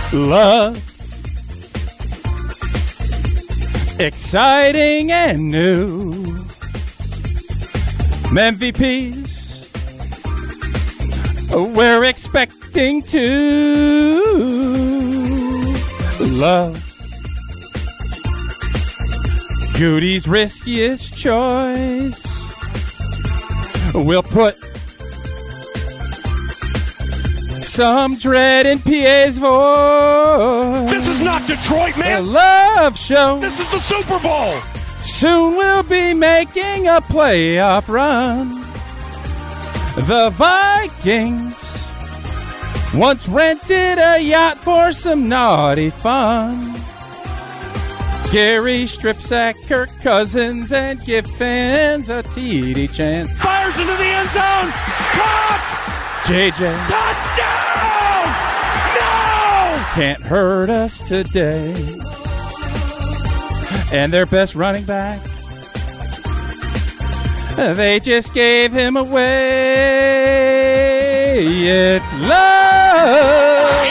Love. Exciting and new. MVPs. We're expecting to love. Goody's riskiest choice. We'll put some dread in PA's voice. This is not Detroit, man. A love show. This is the Super Bowl. Soon we'll be making a playoff run. The Vikings once rented a yacht for some naughty fun. Gary Stripsack, Kirk Cousins, and gift fans a TD chance. Fires into the end zone. Caught. JJ. Touchdown. No. Can't hurt us today. And their best running back, they just gave him away. It's love.